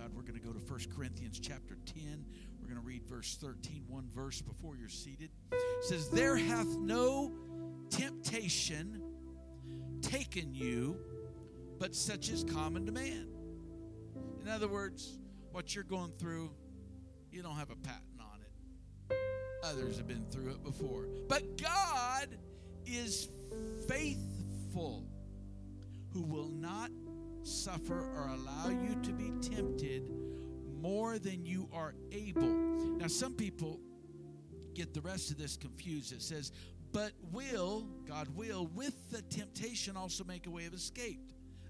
God, we're going to go to 1 Corinthians chapter 10. We're going to read verse 13, one verse before you're seated. It says, there hath no temptation taken you, but such is common to man. In other words, what you're going through, you don't have a patent on it. Others have been through it before. But God is faithful, who will not suffer or allow you to be tempted more than you are able. Now, some people get the rest of this confused. It says, but God will, with the temptation also make a way of escape,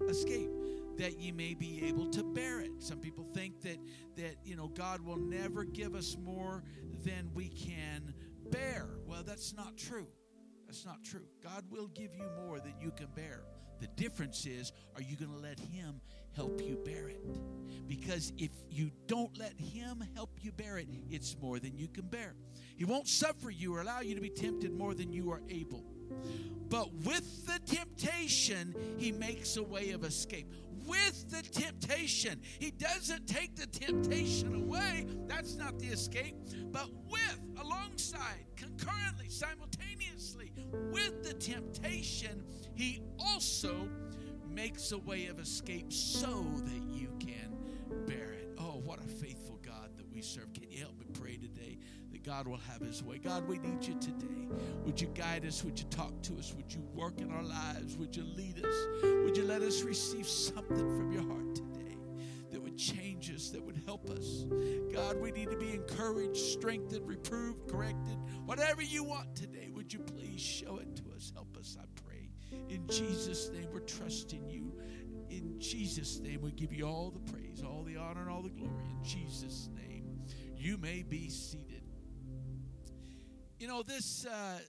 that ye may be able to bear it. Some people think that God will never give us more than we can bear. Well, that's not true. That's not true. God will give you more than you can bear. The difference is, are you going to let him help you bear it? Because if you don't let him help you bear it, it's more than you can bear. He won't suffer you or allow you to be tempted more than you are able. But with the temptation, he makes a way of escape. With the temptation. He doesn't take the temptation away. That's not the escape. But with, alongside, concurrently, simultaneously, with the temptation, he also makes a way of escape so that you can bear it. Oh, what a faithful God that we serve. Can you help me pray today that God will have his way? God, we need you today. Would you guide us? Would you talk to us? Would you work in our lives? Would you lead us? Would you let us receive something from your heart today that would change us, that would help us? God, we need to be encouraged, strengthened, reproved, corrected. Whatever you want today, would you please show it to us? Help us, I pray. In Jesus' name, we're trusting you. In Jesus' name, we give you all the praise, all the honor, and all the glory. In Jesus' name, you may be seated. You know, this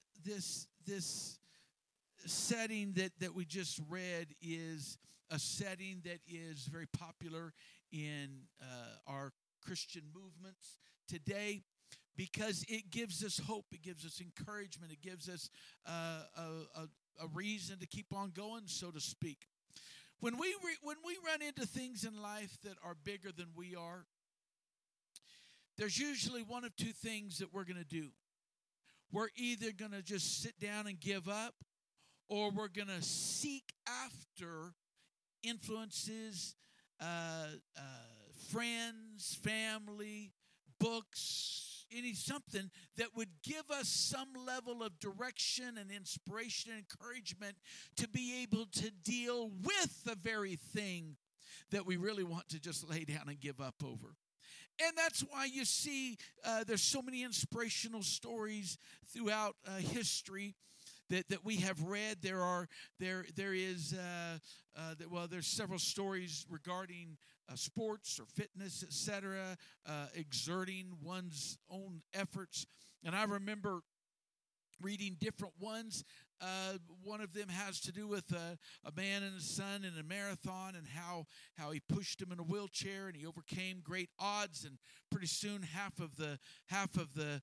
setting that we just read is a setting that is very popular in our Christian movements today, because it gives us hope, it gives us encouragement, it gives us a reason to keep on going, so to speak. When we run into things in life that are bigger than we are, there's usually one of two things that we're going to do. We're either going to just sit down and give up, or we're going to seek after influences, friends, family, books, something that would give us some level of direction and inspiration and encouragement to be able to deal with the very thing that we really want to just lay down and give up over. And that's why you see there's so many inspirational stories throughout history that we have read. There's several stories regarding sports or fitness, etc., exerting one's own efforts. And I remember reading different ones. One of them has to do with a man and his son in a marathon, and how he pushed him in a wheelchair and he overcame great odds, and pretty soon half of the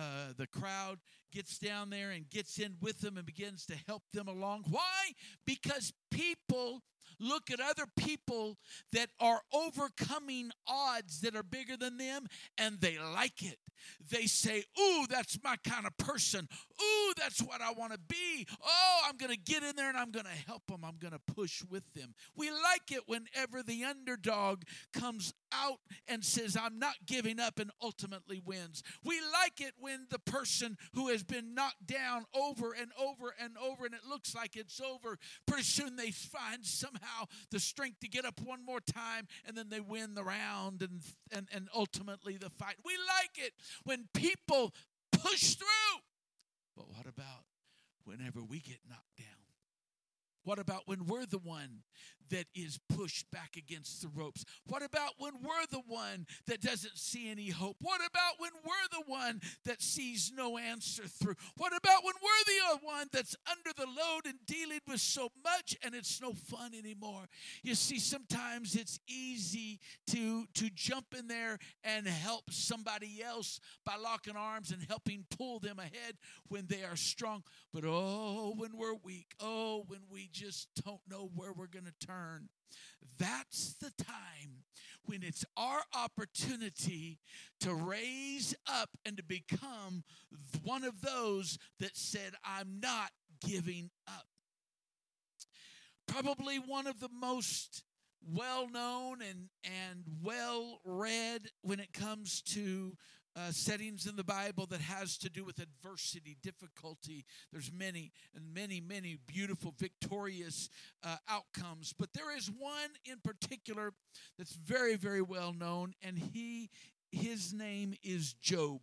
crowd gets down there and gets in with them and begins to help them along. Why? Because people look at other people that are overcoming odds that are bigger than them, and they like it. They say, ooh, that's my kind of person. Ooh, that's what I want to be. Oh, I'm going to get in there and I'm going to help them. I'm going to push with them. We like it whenever the underdog comes out and says, I'm not giving up, and ultimately wins. We like it when the person who has been knocked down over and over and over, and it looks like it's over, pretty soon they find somehow the strength to get up one more time, and then they win the round and ultimately the fight. We like it when people push through. But what about whenever we get knocked down? What about when we're the one that is pushed back against the ropes? What about when we're the one that doesn't see any hope? What about when we're the one that sees no answer through? What about when we're the one that's under the load and dealing with so much and it's no fun anymore? You see, sometimes it's easy to jump in there and help somebody else by locking arms and helping pull them ahead when they are strong. But oh, when we're weak, oh, when we just don't know where we're going to turn. That's the time when it's our opportunity to raise up and to become one of those that said, I'm not giving up. Probably one of the most well-known and well-read when it comes to settings in the Bible that has to do with adversity, difficulty. There's many and many, many beautiful, victorious outcomes. But there is one in particular that's very, very well known, and his name is Job.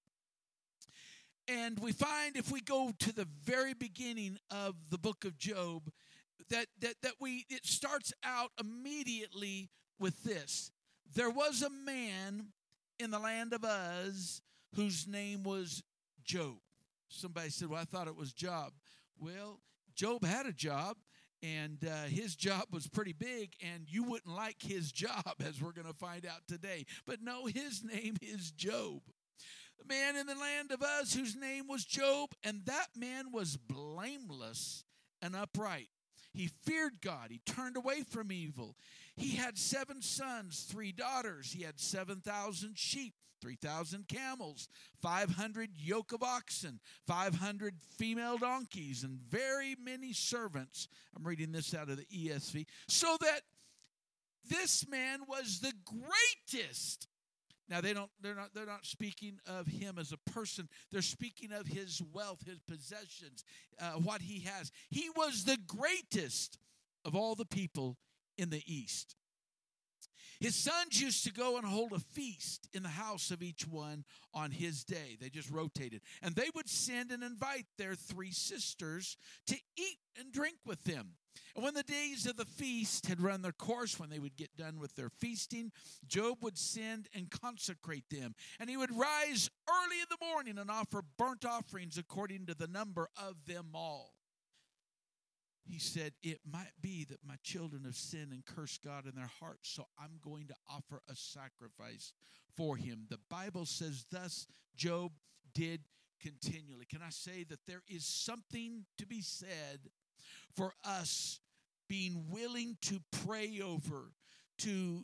And we find, if we go to the very beginning of the book of Job, that it starts out immediately with this. There was a man in the land of Uz whose name was Job. Somebody said, well, I thought it was Job. Well, Job had a job, and his job was pretty big, and you wouldn't like his job, as we're going to find out today. But no, his name is Job. The man in the land of Uz whose name was Job, and that man was blameless and upright. He feared God. He turned away from evil. He had 7 sons, 3 daughters. He had 7,000 sheep, 3,000 camels, 500 yoke of oxen, 500 female donkeys, and very many servants. I'm reading this out of the ESV. So that this man was the greatest. Now they're not speaking of him as a person. They're speaking of his wealth, his possessions, what he has. He was the greatest of all the people in the East. His sons used to go and hold a feast in the house of each one on his day. They just rotated. And they would send and invite their 3 sisters to eat and drink with them. And when the days of the feast had run their course, when they would get done with their feasting, Job would send and consecrate them. And he would rise early in the morning and offer burnt offerings according to the number of them all. He said, it might be that my children have sinned and cursed God in their hearts, so I'm going to offer a sacrifice for him. The Bible says, thus Job did continually. Can I say that there is something to be said for us being willing to pray over, to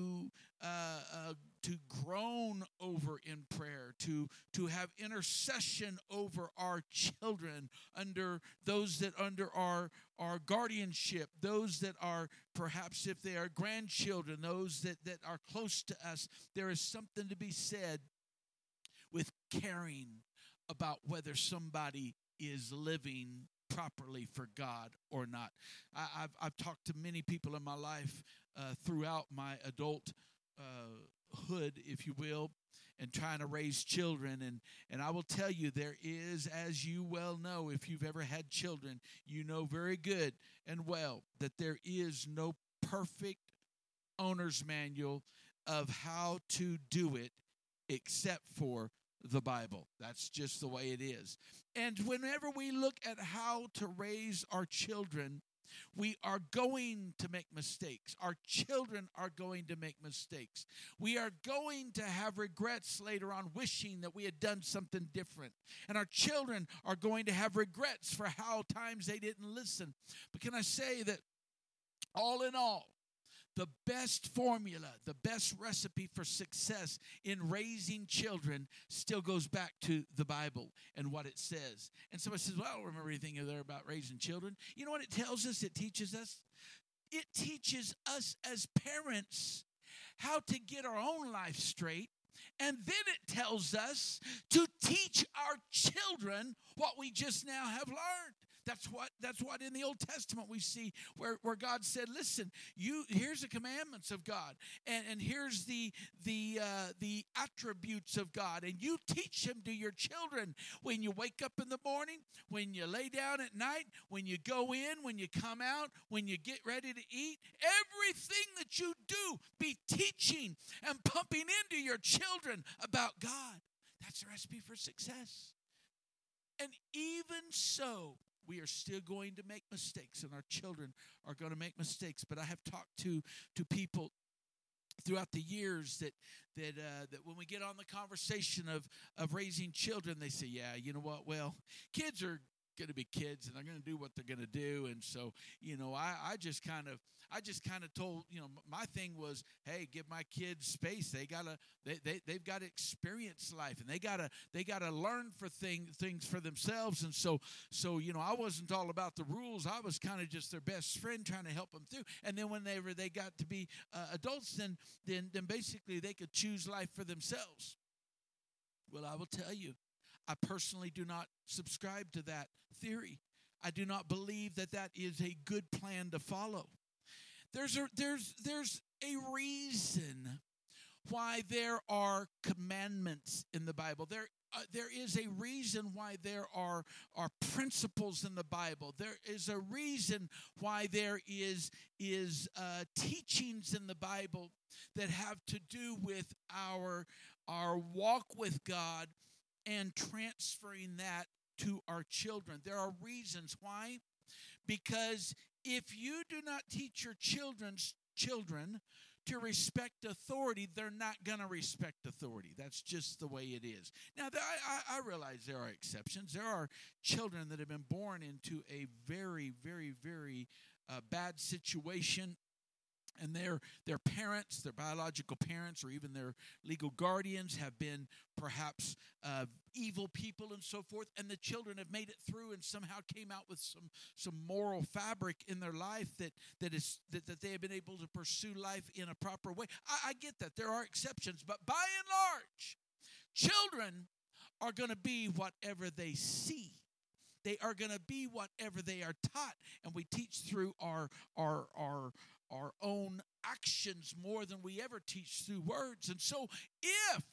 groan over in prayer, to have intercession over our children, under those that under our guardianship, those that are perhaps, if they are grandchildren, those that are close to us. There is something to be said with caring about whether somebody is living properly for God or not. I've talked to many people in my life throughout my adult hood, if you will, and trying to raise children. And I will tell you, there is, as you well know, if you've ever had children, you know very good and well that there is no perfect owner's manual of how to do it except for the Bible. That's just the way it is. And whenever we look at how to raise our children, we are going to make mistakes. Our children are going to make mistakes. We are going to have regrets later on, wishing that we had done something different. And our children are going to have regrets for how times they didn't listen. But can I say that all in all, the best formula, the best recipe for success in raising children still goes back to the Bible and what it says. And somebody says, well, I don't remember anything there about raising children. You know what it tells us? It teaches us? It teaches us as parents how to get our own life straight. And then it tells us to teach our children what we just now have learned. That's what in the Old Testament we see where God said, listen, here's the commandments of God, and here's the attributes of God, and you teach them to your children when you wake up in the morning, when you lay down at night, when you go in, when you come out, when you get ready to eat. Everything that you do, be teaching and pumping into your children about God. That's the recipe for success. And even so, we are still going to make mistakes, and our children are going to make mistakes. But I have talked to people throughout the years that when we get on the conversation of raising children, they say, yeah, you know what? Well, kids are going to be kids, and they're going to do what they're going to do. And so, I just kind of told, my thing was, hey, give my kids space. They've got to experience life, and they got to learn for things for themselves. And so I wasn't all about the rules. I was kind of just their best friend, trying to help them through. And then whenever they got to be adults, then basically they could choose life for themselves. Well, I will tell you, I personally do not subscribe to that theory. I do not believe that is a good plan to follow. There's a reason why there are commandments in the Bible. There is a reason why there are principles in the Bible. There is a reason why there is teachings in the Bible that have to do with our walk with God and transferring that to our children. There are reasons why. Because if you do not teach your children to respect authority, they're not going to respect authority. That's just the way it is. Now, I realize there are exceptions. There are children that have been born into a very, very, very bad situation, and their parents, their biological parents, or even their legal guardians have been perhaps evil people and so forth, and the children have made it through and somehow came out with some moral fabric in their life that they have been able to pursue life in a proper way. I get that. There are exceptions, but by and large, children are going to be whatever they see. They are going to be whatever they are taught, and we teach through our own actions more than we ever teach through words. And so if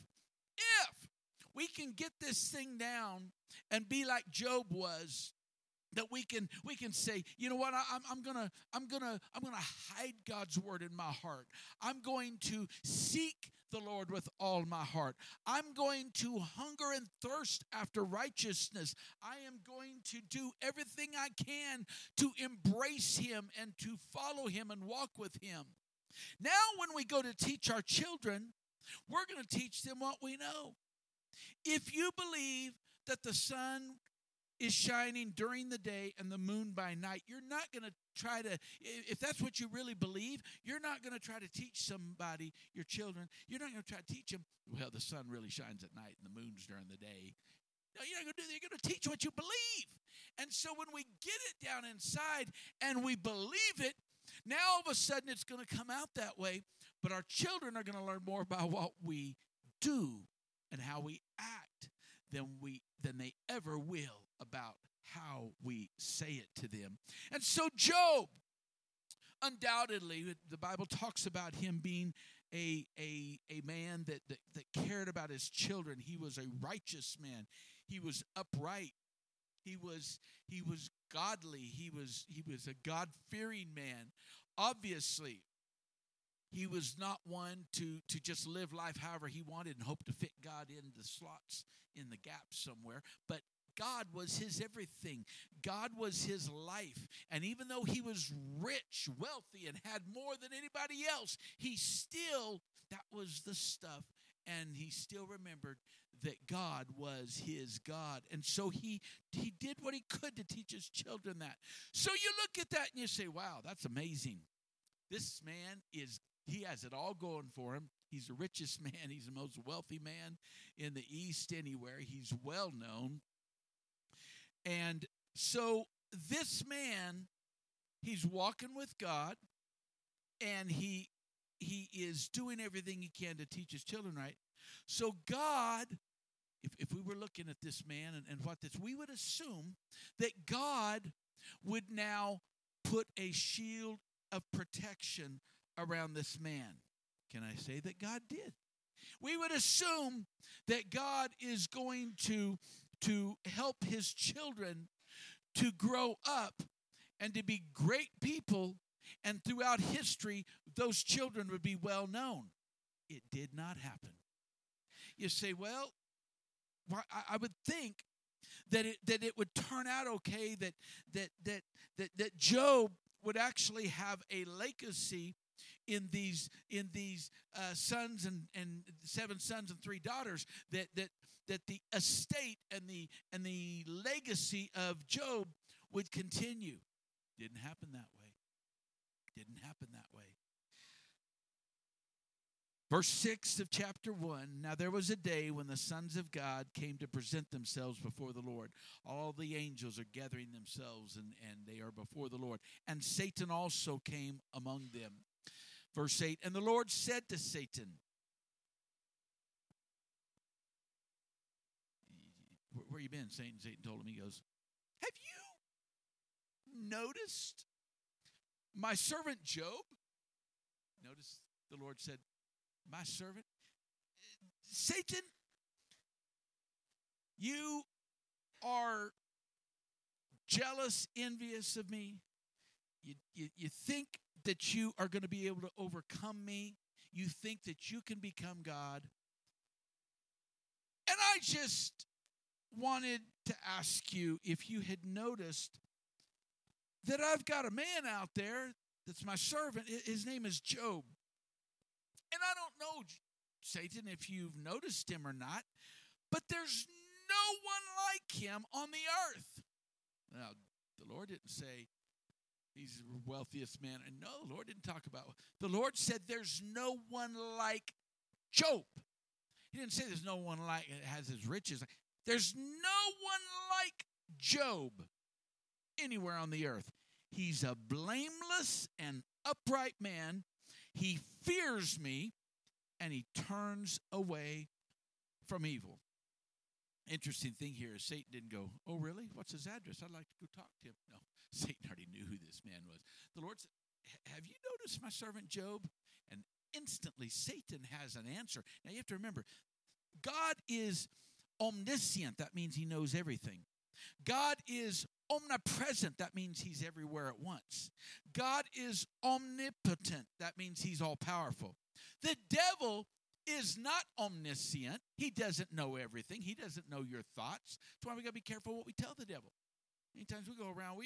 we can get this thing down and be like Job was, that we can say, you know what, I'm gonna hide God's word in my heart. I'm going to seek the Lord with all my heart. I'm going to hunger and thirst after righteousness. I am going to do everything I can to embrace him and to follow him and walk with him. Now, when we go to teach our children, we're going to teach them what we know. If you believe that the sun is shining during the day and the moon by night, you're not going to try to, if that's what you really believe, you're not going to try to teach somebody, your children, you're not going to try to teach them, well, the sun really shines at night and the moon's during the day. No, you're not going to do that. You're going to teach what you believe. And so when we get it down inside and we believe it, now all of a sudden it's going to come out that way, but our children are going to learn more about what we do and how we act than they ever will about how we say it to them. And so Job, undoubtedly, the Bible talks about him being a man that cared about his children. He was a righteous man. He was upright. He was godly. He was a God-fearing man. Obviously, he was not one to just live life however he wanted and hope to fit God in the slots, in the gaps somewhere. But God was his everything. God was his life. And even though he was rich, wealthy, and had more than anybody else, that was the stuff. And he still remembered that God was his God. And so he did what he could to teach his children that. So you look at that and you say, wow, that's amazing. This man he has it all going for him. He's the richest man. He's the most wealthy man in the East anywhere. He's well known. And so this man, he's walking with God, and he is doing everything he can to teach his children right. So God, if we were looking at this man and what this, we would assume that God would now put a shield of protection around this man. Can I say that God did? We would assume that God is going to help his children to grow up and to be great people, and throughout history, those children would be well known. It did not happen. You say, well, I would think that it would turn out okay, that Job would actually have a legacy in these sons and 7 sons and 3 daughters that the estate and the legacy of Job would continue. Didn't happen that way. Didn't happen that way. Verse 6 of chapter 1, now there was a day when the sons of God came to present themselves before the Lord. All the angels are gathering themselves, and they are before the Lord. And Satan also came among them. Verse 8, and the Lord said to Satan, where you been, Satan? Satan told him, he goes, have you noticed my servant Job? Notice the Lord said, my servant. Satan, you are jealous, envious of me. You think that you are going to be able to overcome me. You think that you can become God. And I just wanted to ask you if you had noticed that I've got a man out there that's my servant. His name is Job. And I don't know, Satan, if you've noticed him or not, but there's no one like him on the earth. Now, the Lord didn't say he's the wealthiest man. And no, the Lord didn't talk about. The Lord said there's no one like Job. He didn't say there's no one like has his riches. There's no one like Job anywhere on the earth. He's a blameless and upright man. He fears me, and he turns away from evil. Interesting thing here is Satan didn't go, oh, really? What's his address? I'd like to go talk to him. No, Satan already knew who this man was. The Lord said, have you noticed my servant Job? And instantly Satan has an answer. Now you have to remember, God is omniscient. That means he knows everything. God is omnipresent. That means he's everywhere at once. God is omnipotent. That means he's all powerful. The devil is not omniscient. He doesn't know everything. He doesn't know your thoughts. That's why we got to be careful what we tell the devil. Many times we go around,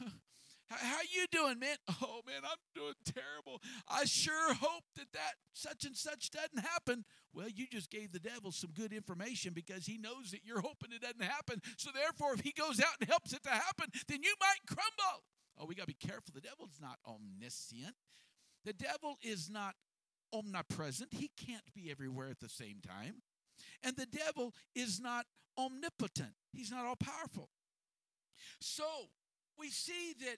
how you doing, man? Oh, man, I'm doing terrible. I sure hope that such and such doesn't happen. Well, you just gave the devil some good information because he knows that you're hoping it doesn't happen. So therefore, if he goes out and helps it to happen, then you might crumble. Oh, we got to be careful. The devil's not omniscient. The devil is not omnipresent. He can't be everywhere at the same time. And the devil is not omnipotent. He's not all powerful. So we see that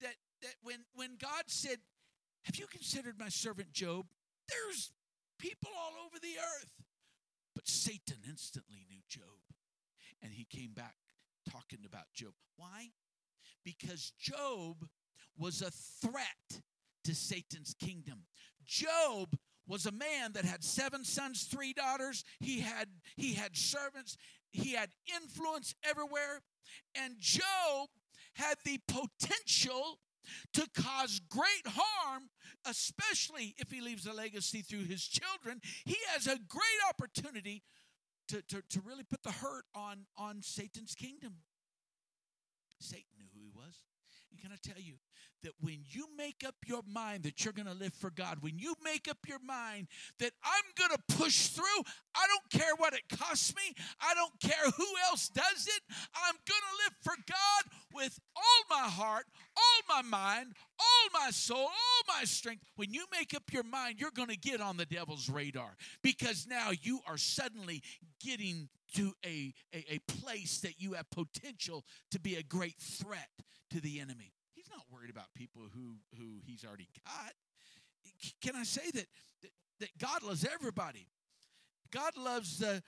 when God said, have you considered my servant Job? There's people all over the earth. But Satan instantly knew Job. And he came back talking about Job. Why? Because Job was a threat to Satan's kingdom. Job was a man that had 7 sons, 3 daughters. He had servants. He had influence everywhere. And Job had the potential to cause great harm, especially if he leaves a legacy through his children. He has a great opportunity to really put the hurt on Satan's kingdom. Satan knew who he was. And can I tell you that when you make up your mind that you're going to live for God, when you make up your mind that I'm going to push through, I don't care what it costs me, I don't care who else does it, I'm going to live for God with all my heart, all my mind, all my soul, all my strength. When you make up your mind, you're going to get on the devil's radar because now you are suddenly getting to a place that you have potential to be a great threat to the enemy. He's not worried about people who he's already got. Can I say that God loves everybody? God loves the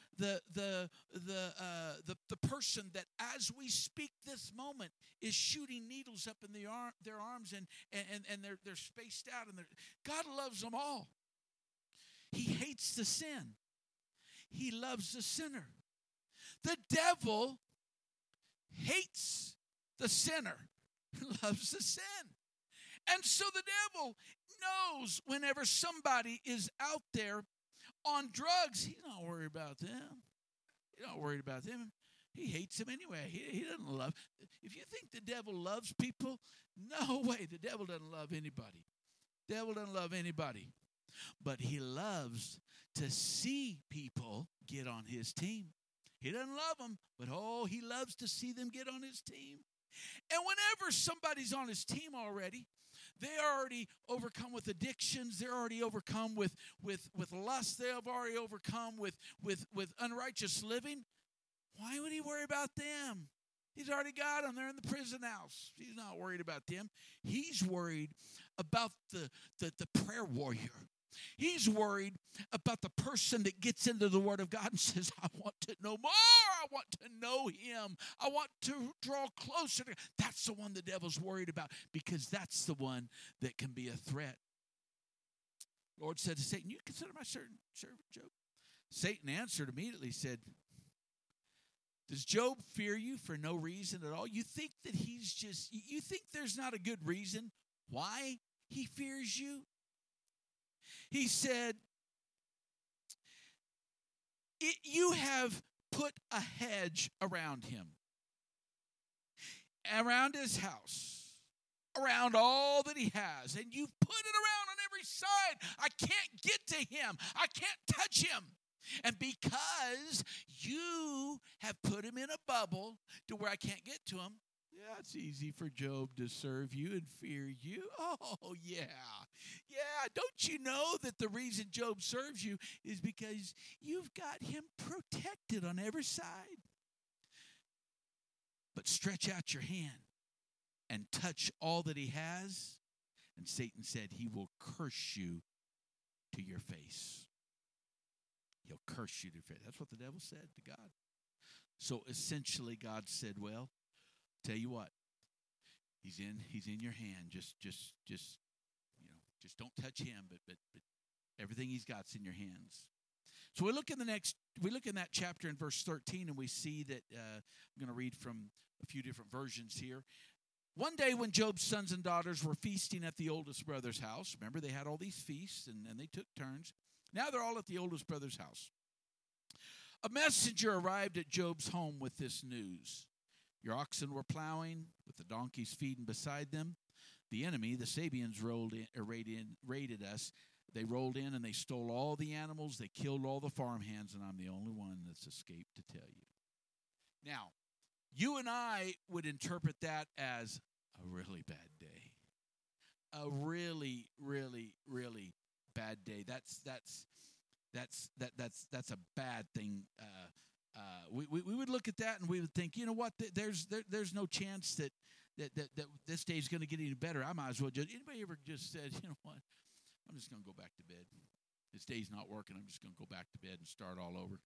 person that, as we speak this moment, is shooting needles up in their arms and they're spaced out. And God loves them all. He hates the sin. He loves the sinner. The devil hates the sinner, loves the sin. And so the devil knows whenever somebody is out there on drugs, he's not worried about them. He's not worried about them. He hates them anyway. He doesn't love. If you think the devil loves people, no way. The devil doesn't love anybody. Devil doesn't love anybody. But he loves to see people get on his team. He doesn't love them, but he loves to see them get on his team. And whenever somebody's on his team already, they're already overcome with addictions. They're already overcome with lust. They have already overcome with unrighteous living. Why would he worry about them? He's already got them. They're in the prison house. He's not worried about them. He's worried about the prayer warrior. He's worried about the person that gets into the Word of God and says, I want to know more. I want to know Him. I want to draw closer to Him. That's the one the devil's worried about, because that's the one that can be a threat. Lord said to Satan, you consider my servant Job? Satan answered immediately, said, does Job fear you for no reason at all? You think that you think there's not a good reason why he fears you? He said, you have put a hedge around him, around his house, around all that he has, and you've put it around on every side. I can't get to him. I can't touch him. And because you have put him in a bubble to where I can't get to him, yeah, it's easy for Job to serve you and fear you. Oh, yeah. Yeah, don't you know that the reason Job serves you is because you've got him protected on every side? But stretch out your hand and touch all that he has. And Satan said he will curse you to your face. He'll curse you to your face. That's what the devil said to God. So essentially God said, well, tell you what, he's in your hand. Just don't touch him, but everything he's got's in your hands. So we look in that chapter in verse 13, and we see that I'm going to read from a few different versions here. One day when Job's sons and daughters were feasting at the oldest brother's house, remember they had all these feasts and they took turns. Now they're all at the oldest brother's house. A messenger arrived at Job's home with this news. Your oxen were plowing, with the donkeys feeding beside them. The enemy, the Sabians, raided us. They rolled in and they stole all the animals. They killed all the farmhands, and I'm the only one that's escaped to tell you. Now, you and I would interpret that as a really bad day. A really, really, really bad day. That's a bad thing. We would look at that and we would think, you know what? There's no chance that this day is going to get any better. I might as well just. Anybody ever just said, you know what? I'm just going to go back to bed. This day's not working. I'm just going to go back to bed and start all over.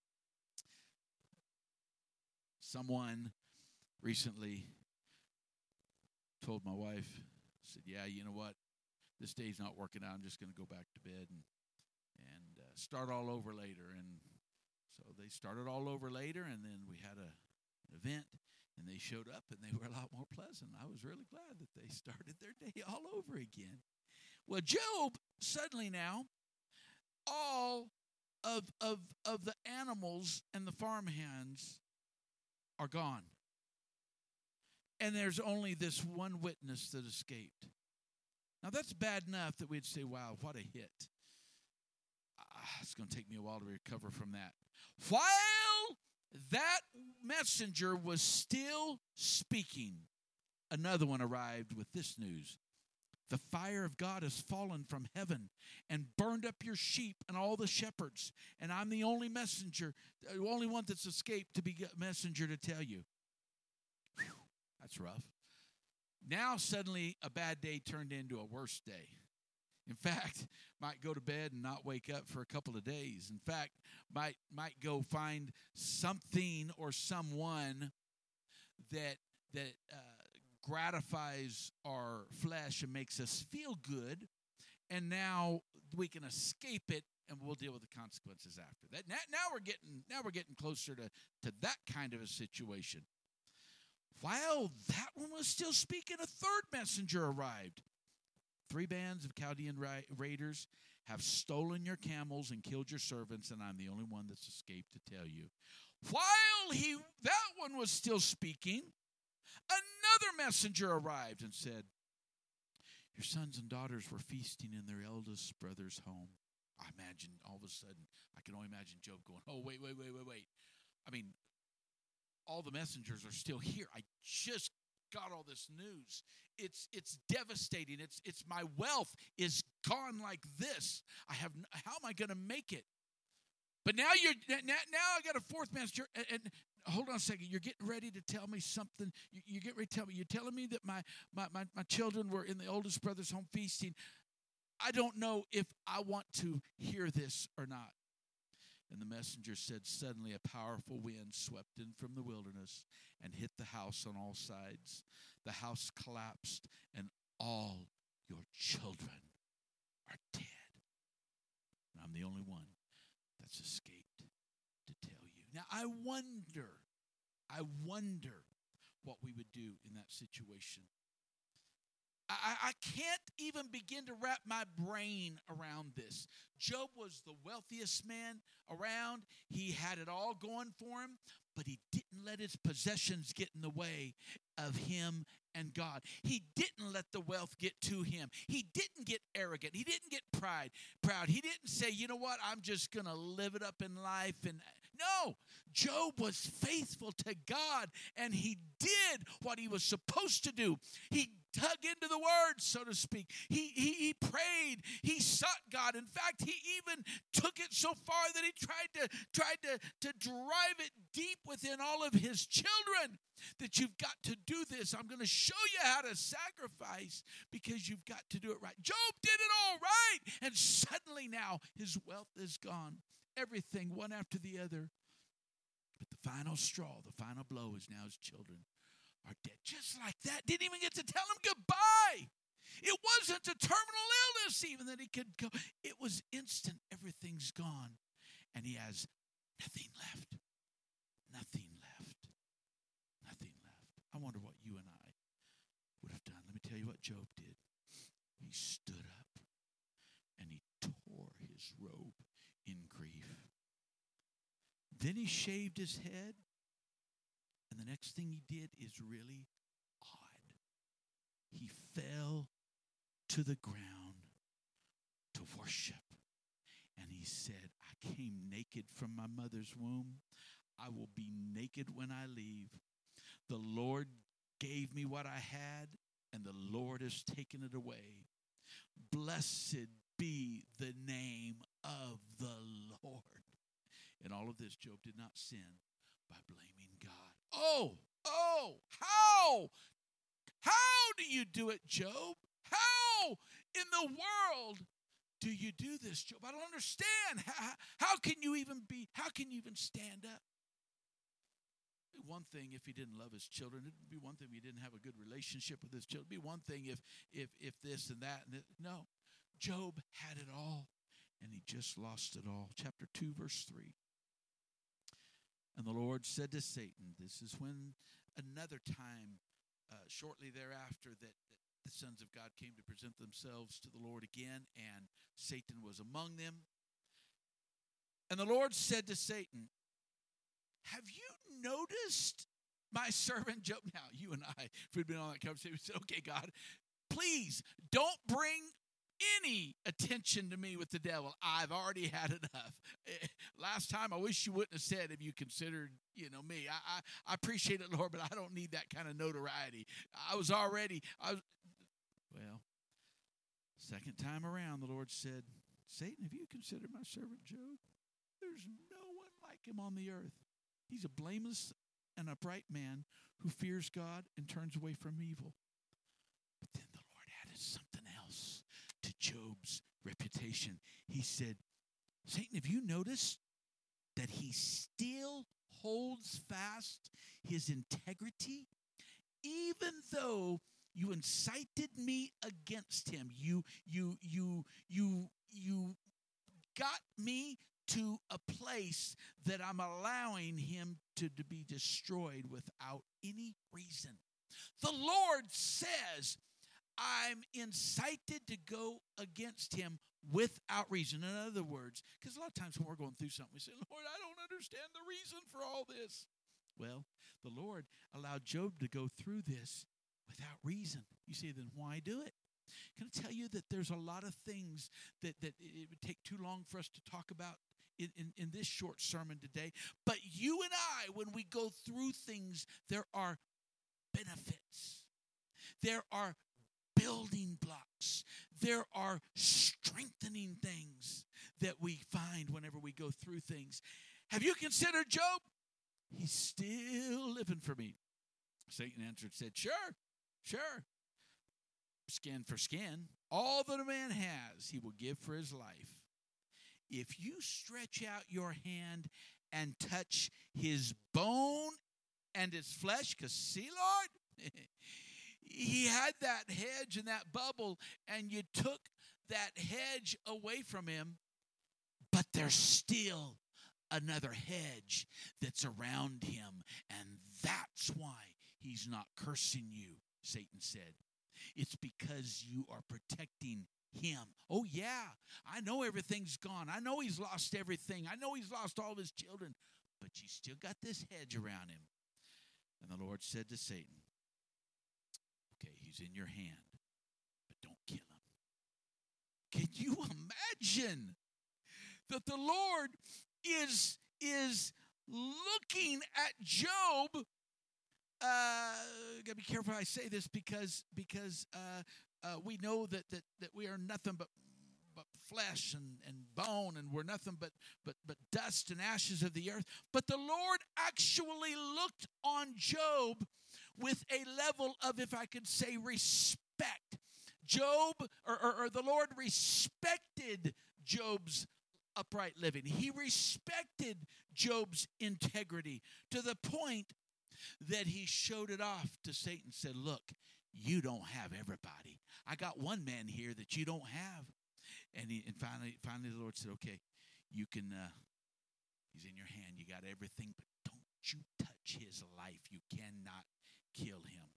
Someone recently told my wife, said, yeah, you know what? This day's not working out. I'm just going to go back to bed and start all over later. And so they started all over later, and then we had an event, and they showed up, and they were a lot more pleasant. I was really glad that they started their day all over again. Well, Job, suddenly now, all of the animals and the farmhands are gone. And there's only this one witness that escaped. Now, that's bad enough that we'd say, wow, what a hit. It's going to take me a while to recover from that. While that messenger was still speaking, another one arrived with this news. The fire of God has fallen from heaven and burned up your sheep and all the shepherds. And I'm the only messenger, the only one that's escaped to be a messenger to tell you. Whew, that's rough. Now suddenly a bad day turned into a worse day. In fact, might go to bed and not wake up for a couple of days. In fact, might go find something or someone that gratifies our flesh and makes us feel good, and now we can escape it, and we'll deal with the consequences after that. Now we're getting closer to that kind of a situation. While that one was still speaking, a third messenger arrived. 3 bands of Chaldean raiders have stolen your camels and killed your servants, and I'm the only one that's escaped to tell you. While that one was still speaking, another messenger arrived and said, Your sons and daughters were feasting in their eldest brother's home. I imagine all of a sudden, I can only imagine Job going, oh, wait. I mean, all the messengers are still here. I just got all this news. It's devastating. It's my wealth is gone like this. How am I going to make it? But now I got a fourth messenger, and hold on a second. You're getting ready to tell me something. You get ready to tell me. You're telling me that my children were in the oldest brother's home feasting. I don't know if I want to hear this or not. And the messenger said, suddenly a powerful wind swept in from the wilderness and hit the house on all sides. The house collapsed, and all your children are dead. And I'm the only one that's escaped to tell you. Now, I wonder what we would do in that situation. I can't even begin to wrap my brain around this. Job was the wealthiest man around. He had it all going for him, but he didn't let his possessions get in the way of him and God. He didn't let the wealth get to him. He didn't get arrogant. He didn't get proud. He didn't say, you know what, I'm just going to live it up in life. And no, Job was faithful to God, and he did what he was supposed to do. He dug into the word, so to speak. He prayed. He sought God. In fact, he even took it so far that he tried to drive it deep within all of his children that you've got to do this. I'm going to show you how to sacrifice because you've got to do it right. Job did it all right, and suddenly now his wealth is gone. Everything, one after the other. But the final straw, the final blow is now his children are dead. Just like that. Didn't even get to tell him goodbye. It wasn't a terminal illness even that he could go. It was instant. Everything's gone. And he has nothing left. Nothing left. Nothing left. I wonder what you and I would have done. Let me tell you what Job did. He stood up and he tore his robe in grief. Then he shaved his head. And the next thing he did is really odd. He fell to the ground to worship. And he said, I came naked from my mother's womb. I will be naked when I leave. The Lord gave me what I had, and the Lord has taken it away. Blessed be the name of the Lord. In all of this, Job did not sin by blaming God. How do you do it, Job? How in the world do you do this, Job? I don't understand. How can you even stand up? It'd be one thing if he didn't love his children. It'd be one thing if he didn't have a good relationship with his children. It'd be one thing if this and that. No, Job had it all, and he just lost it all. Chapter 2, verse 3. And the Lord said to Satan, this is when another time, shortly thereafter, that the sons of God came to present themselves to the Lord again, and Satan was among them. And the Lord said to Satan, have you noticed my servant Job? Now, you and I, if we'd been on that conversation, we said, okay, God, please don't bring any attention to me with the devil. I've already had enough. Last time, I wish you wouldn't have said if you considered, me. I appreciate it, Lord, but I don't need that kind of notoriety. Well, second time around, the Lord said, Satan, have you considered my servant Job? There's no one like him on the earth. He's a blameless and upright man who fears God and turns away from evil. But then the Lord added something else to Job's reputation. He said, Satan, have you noticed that he still holds fast his integrity? Even though you incited me against him, you got me to a place that I'm allowing him to be destroyed without any reason. The Lord says, I'm incited to go against him without reason. In other words, because a lot of times when we're going through something, we say, Lord, I don't understand the reason for all this. Well, the Lord allowed Job to go through this without reason. You say, then why do it? Can I tell you that there's a lot of things that it would take too long for us to talk about in this short sermon today. But you and I, when we go through things, there are benefits. There are building blocks. There are strengthening things that we find whenever we go through things. Have you considered Job? He's still living for me. Satan answered, said, sure. Skin for skin. All that a man has, he will give for his life. If you stretch out your hand and touch his bone and his flesh, because see, Lord, he had that hedge and that bubble, and you took that hedge away from him, but there's still another hedge that's around him, and that's why he's not cursing you, Satan said. It's because you are protecting him. Oh, yeah, I know everything's gone. I know he's lost everything. I know he's lost all of his children, but you still got this hedge around him. And the Lord said to Satan, okay, he's in your hand, but don't kill him. Can you imagine that the Lord is looking at Job? Gotta be careful how I say this because we know that we are nothing but flesh and bone, and we're nothing but dust and ashes of the earth. But the Lord actually looked on Job with a level of, if I could say, respect. Job, or the Lord respected Job's upright living. He respected Job's integrity to the point that he showed it off to Satan, said, look, you don't have everybody. I got one man here that you don't have. And finally the Lord said, okay, you can, he's in your hand. You got everything, but don't you touch his life. You cannot kill him.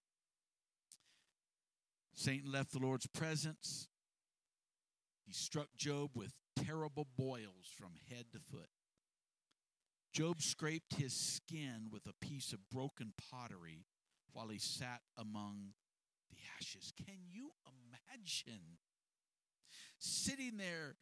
Satan left the Lord's presence. He struck Job with terrible boils from head to foot. Job scraped his skin with a piece of broken pottery while he sat among the ashes. Can you imagine sitting there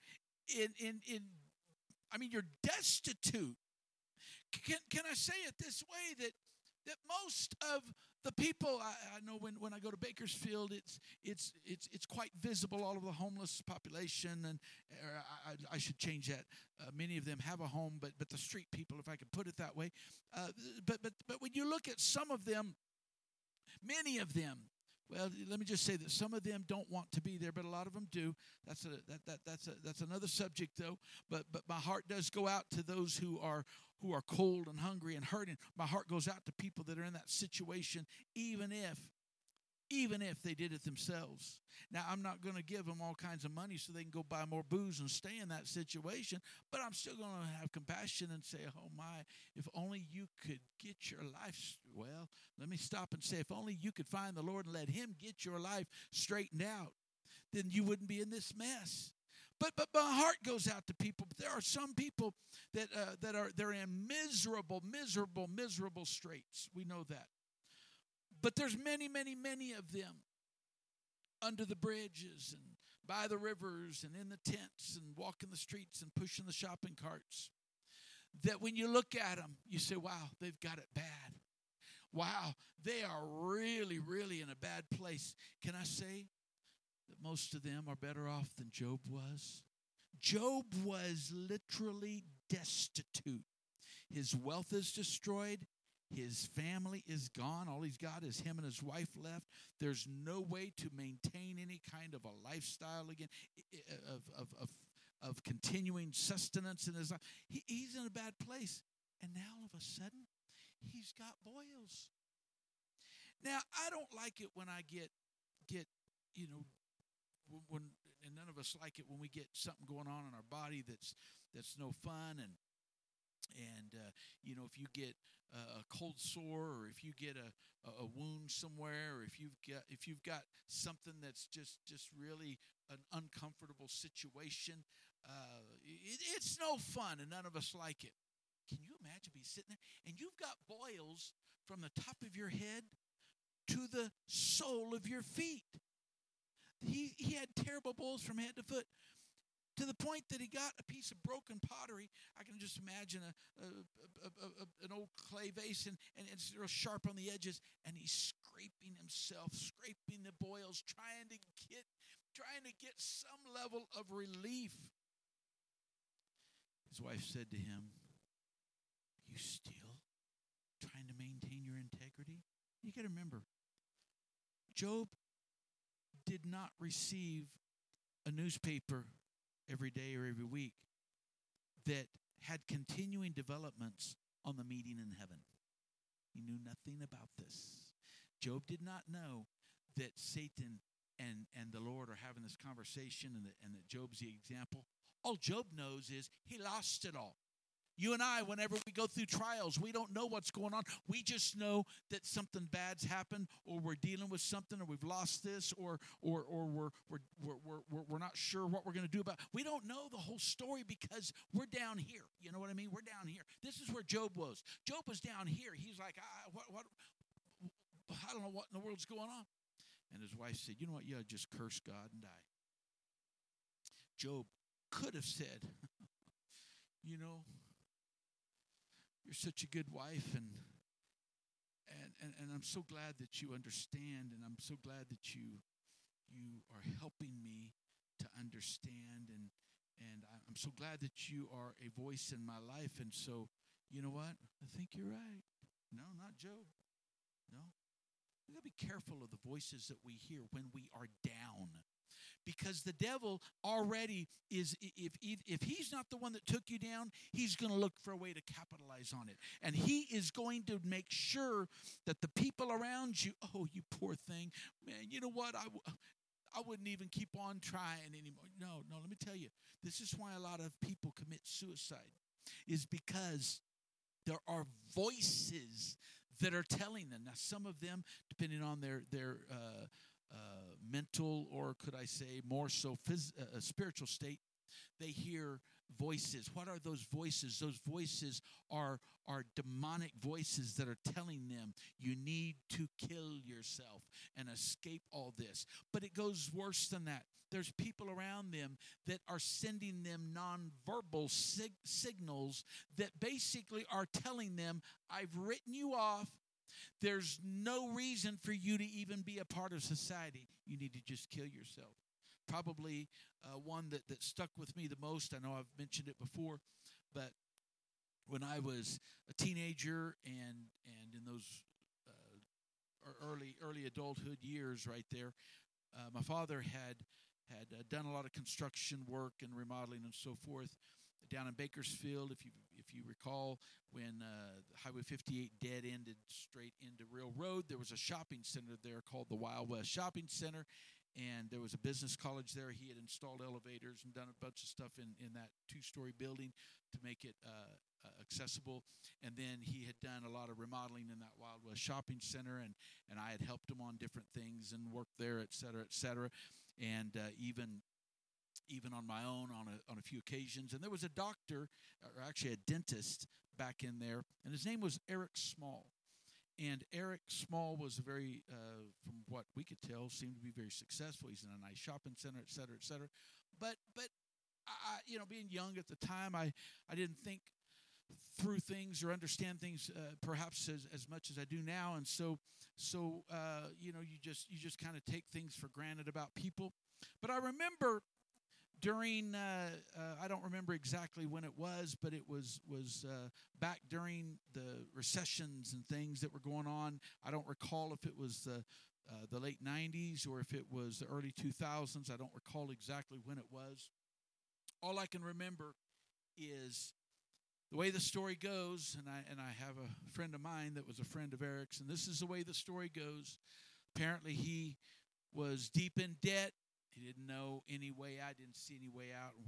you're destitute. Can I say it this way, that most of the people, I know when I go to Bakersfield, it's quite visible, all of the homeless population, and I should change that. Many of them have a home, but the street people, if I could put it that way. But when you look at some of them, many of them, well, let me just say that some of them don't want to be there, but a lot of them do. That's another subject, though. But my heart does go out to those who are cold and hungry and hurting. My heart goes out to people that are in that situation, even if they did it themselves. Now, I'm not going to give them all kinds of money so they can go buy more booze and stay in that situation, but I'm still going to have compassion and say, oh my, if only you could get your life, well, let me stop and say, if only you could find the Lord and let him get your life straightened out, then you wouldn't be in this mess. But my heart goes out to people. But there are some people they're in miserable straits. We know that. But there's many of them under the bridges and by the rivers and in the tents and walking the streets and pushing the shopping carts, that when you look at them, you say, wow, they've got it bad. Wow, they are really, really in a bad place. Can I say that most of them are better off than Job was? Job was literally destitute. His wealth is destroyed. His family is gone. All he's got is him and his wife left. There's no way to maintain any kind of a lifestyle again, of continuing sustenance in his life. He's in a bad place. And now all of a sudden, he's got boils. Now, I don't like it when I get when and none of us like it when we get something going on in our body that's no fun, and if you get a cold sore, or if you get a wound somewhere, or if you've got something that's just really an uncomfortable situation, it's no fun, and none of us like it. Can you imagine being sitting there and you've got boils from the top of your head to the sole of your feet? He had terrible boils from head to foot, to the point that he got a piece of broken pottery. I can just imagine an old clay vase, and it's real sharp on the edges, and he's scraping himself, scraping the boils, trying to get some level of relief. His wife said to him, "Are you still trying to maintain your integrity?" You got to remember, Job did not receive a newspaper every day or every week that had continuing developments on the meeting in heaven. He knew nothing about this. Job did not know that Satan and the Lord are having this conversation, and that Job's the example. All Job knows is he lost it all. You and I, whenever we go through trials, we don't know what's going on. We just know that something bad's happened, or we're dealing with something, or we've lost this, or we're not sure what we're going to do about it. We don't know the whole story because we're down here. You know what I mean? We're down here. This is where Job was. Job was down here. He's like, I don't know what in the world's going on. And his wife said, "You know what? You ought to just curse God and die." Job could have said, "You know, you're such a good wife, and I'm so glad that you understand, and I'm so glad that you are helping me to understand, and I'm so glad that you are a voice in my life, and so, you know what? I think you're right." No, not Job. No. We got to be careful of the voices that we hear when we are down. Because the devil already is, if he's not the one that took you down, he's going to look for a way to capitalize on it. And he is going to make sure that the people around you, "Oh, you poor thing, man, you know what, I wouldn't even keep on trying anymore." No, let me tell you, this is why a lot of people commit suicide, is because there are voices that are telling them. Now, some of them, depending on their mental, or could I say more so spiritual state, they hear voices. What are those voices? Those voices are demonic voices that are telling them, you need to kill yourself and escape all this. But it goes worse than that. There's people around them that are sending them nonverbal signals that basically are telling them, "I've written you off. There's no reason for you to even be a part of society. You need to just kill yourself." Probably one that stuck with me the most, I know I've mentioned it before, but when I was a teenager and in those early adulthood years right there, my father had done a lot of construction work and remodeling and so forth down in Bakersfield. If you recall, when Highway 58 dead ended straight into Real Road, there was a shopping center there called the Wild West Shopping Center, and there was a business college there. He had installed elevators and done a bunch of stuff in that two-story building to make it accessible. And then he had done a lot of remodeling in that Wild West Shopping Center, and I had helped him on different things and worked there, et cetera, and even on my own on a few occasions. And there was a doctor, or actually a dentist, back in there, and his name was Eric Small. And Eric Small was very, from what we could tell, seemed to be very successful. He's in a nice shopping center, et cetera, et cetera. But I, being young at the time, I didn't think through things or understand things perhaps as much as I do now. And so you just kind of take things for granted about people. But I remember during, I don't remember exactly when it was, but it was back during the recessions and things that were going on. I don't recall if it was the late 90s or if it was the early 2000s. I don't recall exactly when it was. All I can remember is the way the story goes, and I have a friend of mine that was a friend of Eric's, and this is the way the story goes. Apparently he was deep in debt. He didn't know any way out, didn't see any way out.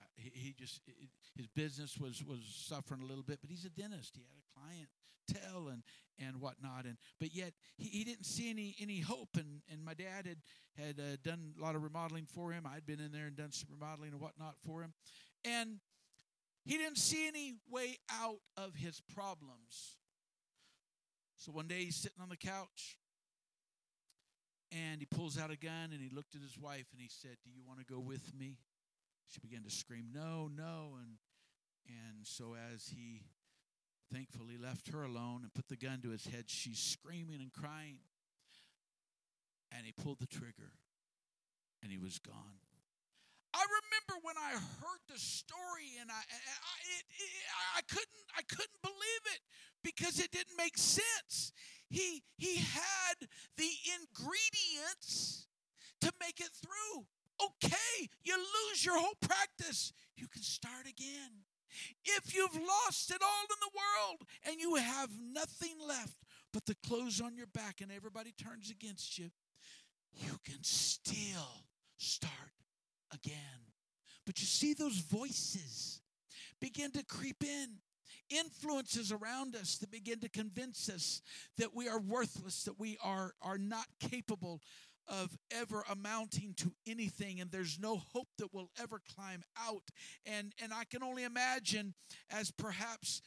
His business was suffering a little bit, but he's a dentist. He had a clientele and whatnot, but yet he didn't see any hope. And my dad had done a lot of remodeling for him. I'd been in there and done some remodeling and whatnot for him, and he didn't see any way out of his problems. So one day he's sitting on the couch, And he pulls out a gun, and he looked at his wife, and he said, "Do you want to go with me?" She began to scream, "No, no." And so as he thankfully left her alone and put the gun to his head, she's screaming and crying. And he pulled the trigger, and he was gone. I remember when I heard the story, and I couldn't believe it because it didn't make sense. He had the ingredients to make it through. Okay, you lose your whole practice, you can start again. If you've lost it all in the world and you have nothing left but the clothes on your back and everybody turns against you, you can still start again. But you see, those voices begin to creep in. Influences around us that begin to convince us that we are worthless, that we are not capable of ever amounting to anything, and there's no hope that we'll ever climb out. And I can only imagine as perhaps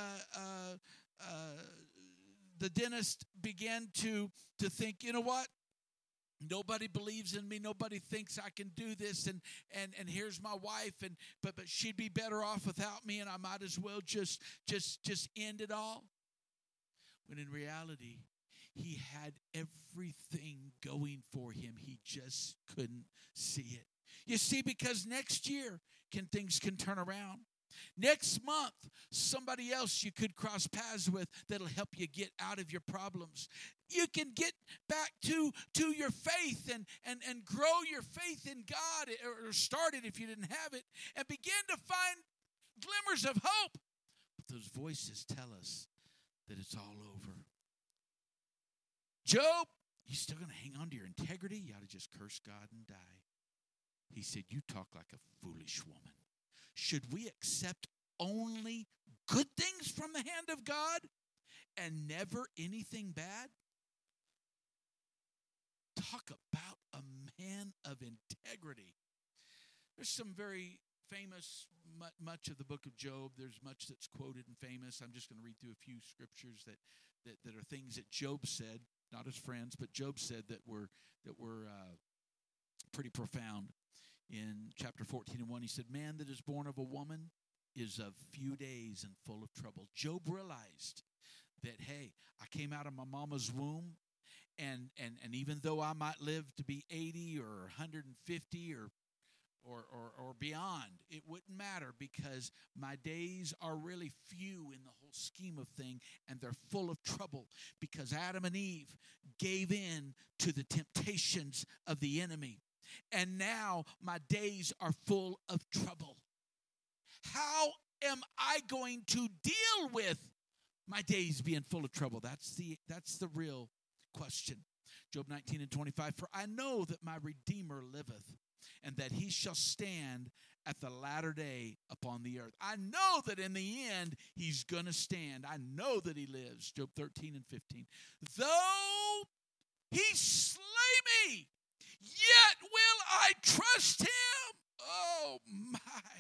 the dentist began to think, you know what? Nobody believes in me. Nobody thinks I can do this. And here's my wife. But she'd be better off without me, and I might as well just end it all. When in reality, he had everything going for him. He just couldn't see it. You see, because next year things can turn around. Next month, somebody else you could cross paths with that'll help you get out of your problems. You can get back to your faith and grow your faith in God, or start it if you didn't have it, and begin to find glimmers of hope. But those voices tell us that it's all over. Job, you still going to hang on to your integrity? You ought to just curse God and die. He said, you talk like a foolish woman. Should we accept only good things from the hand of God and never anything bad? Talk about a man of integrity. There's some very famous, much of the book of Job. There's much that's quoted and famous. I'm just going to read through a few scriptures that are things that Job said, not his friends, but Job said that were pretty profound. In chapter 14:1, he said, man that is born of a woman is of few days and full of trouble. Job realized that, hey, I came out of my mama's womb, and even though I might live to be 80 or 150 or beyond, it wouldn't matter, because my days are really few in the whole scheme of thing, and they're full of trouble because Adam and Eve gave in to the temptations of the enemy. And now my days are full of trouble. How am I going to deal with my days being full of trouble? That's the real question. Job 19:25, for I know that my Redeemer liveth, and that he shall stand at the latter day upon the earth. I know that in the end he's going to stand. I know that he lives. Job 13:15. Though he slay me, yet will I trust him. Oh my.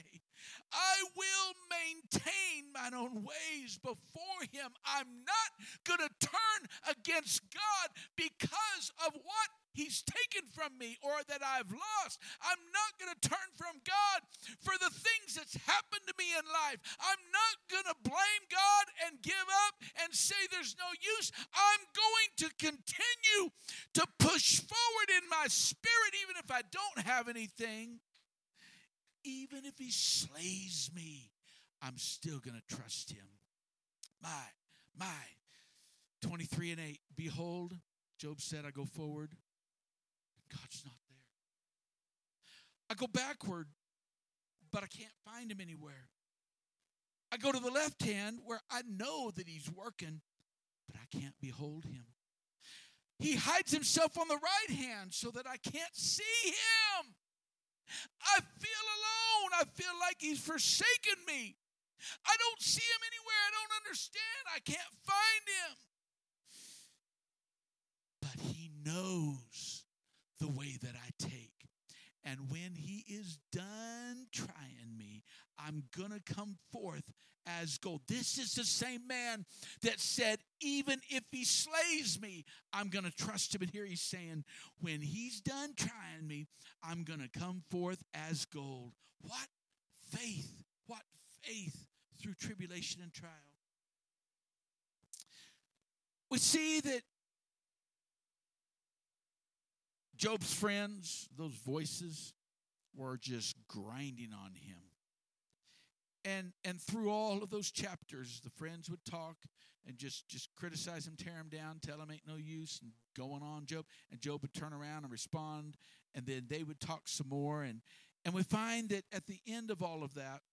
I will maintain mine own ways before him. I'm not going to turn against God because of what he's taken from me or that I've lost. I'm not going to turn from God for the things that's happened to me in life. I'm not going to blame God and give up and say there's no use. I'm going to continue to push forward in my spirit, even if I don't have anything. Even if he slays me, I'm still going to trust him. My. 23:8. Behold, Job said, I go forward, and God's not there. I go backward, but I can't find him anywhere. I go to the left hand where I know that he's working, but I can't behold him. He hides himself on the right hand so that I can't see him. I feel alone. I feel like he's forsaken me. I don't see him anywhere. I don't understand. I can't find him. But he knows the way that I take. And when he is done trying me, I'm I'm going to come forth as gold. This is the same man that said, even if he slays me, I'm going to trust him. And here he's saying, when he's done trying me, I'm going to come forth as gold. What faith, what faith through tribulation and trial. We see that Job's friends, those voices, were just grinding on him. And through all of those chapters, the friends would talk and just criticize him, tear him down, tell him ain't no use, and going on Job. And Job would turn around and respond, and then they would talk some more. And we find that at the end of all of that,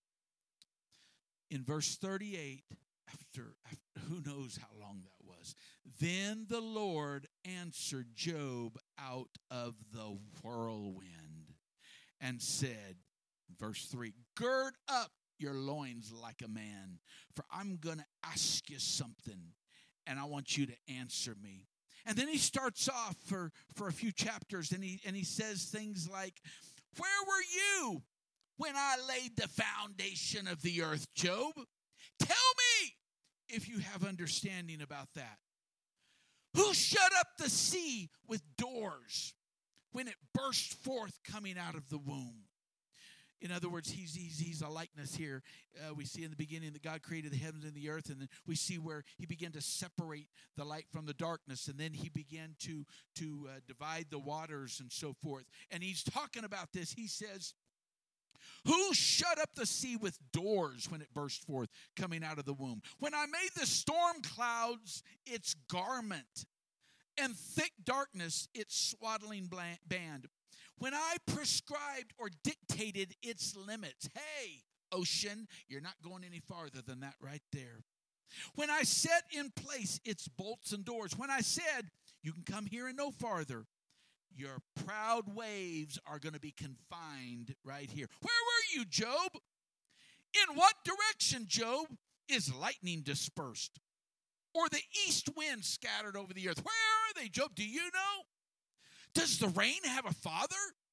in verse 38, after who knows how long that was, then the Lord answered Job out of the whirlwind and said, verse 3, gird up your loins like a man, for I'm going to ask you something, and I want you to answer me. And then he starts off for a few chapters, and he says things like, where were you when I laid the foundation of the earth, Job? Tell me if you have understanding about that. Who shut up the sea with doors when it burst forth coming out of the womb? In other words, he's a likeness here. We see in the beginning that God created the heavens and the earth, and then we see where he began to separate the light from the darkness, and then he began to divide the waters and so forth. And he's talking about this. He says, who shut up the sea with doors when it burst forth coming out of the womb? When I made the storm clouds its garment, and thick darkness its swaddling band, when I prescribed or dictated its limits. Hey, ocean, you're not going any farther than that right there. When I set in place its bolts and doors, when I said, you can come here and no farther, your proud waves are going to be confined right here. Where were you, Job? In what direction, Job, is lightning dispersed? Or the east wind scattered over the earth? Where are they, Job? Do you know? Does the rain have a father?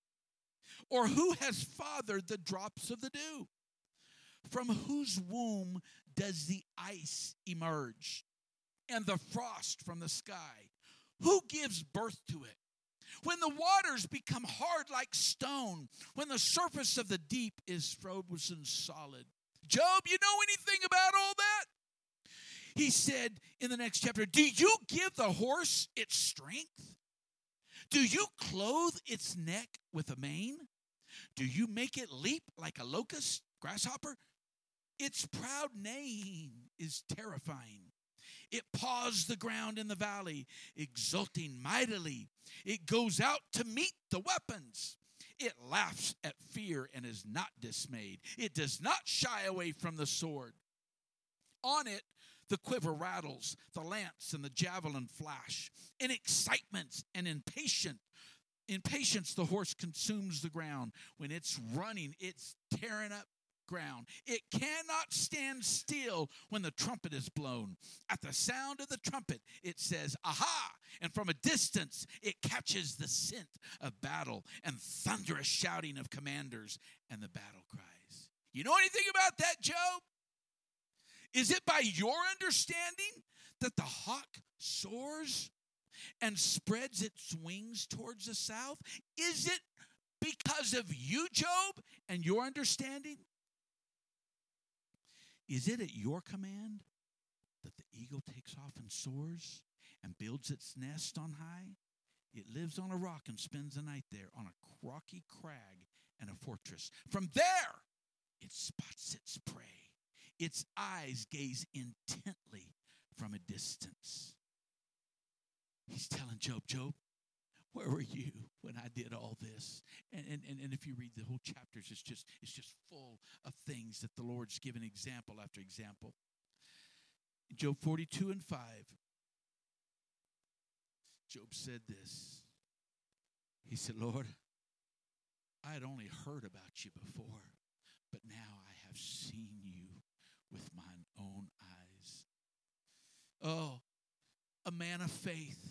Or who has fathered the drops of the dew? From whose womb does the ice emerge, and the frost from the sky? Who gives birth to it? When the waters become hard like stone, when the surface of the deep is frozen solid. Job, you know anything about all that? He said in the next chapter, do you give the horse its strength? Do you clothe its neck with a mane? Do you make it leap like a locust, grasshopper? Its proud neighing is terrifying. It paws the ground in the valley, exulting mightily. It goes out to meet the weapons. It laughs at fear and is not dismayed. It does not shy away from the sword. On it, the quiver rattles, the lance and the javelin flash. In excitement and impatience, the horse consumes the ground. When it's running, it's tearing up ground. It cannot stand still when the trumpet is blown. At the sound of the trumpet, it says, aha! And from a distance, it catches the scent of battle and thunderous shouting of commanders and the battle cries. You know anything about that, Job? Is it by your understanding that the hawk soars and spreads its wings towards the south? Is it because of you, Job, and your understanding? Is it at your command that the eagle takes off and soars and builds its nest on high? It lives on a rock and spends the night there on a rocky crag and a fortress. From there, it spots its prey. Its eyes gaze intently from a distance. He's telling Job, where were you when I did all this? And if you read the whole chapters, it's just full of things that the Lord's given example after example. In Job 42 and 5, Job said this. He said, Lord, I had only heard about you before, but now I have seen you with mine own eyes. Oh, a man of faith,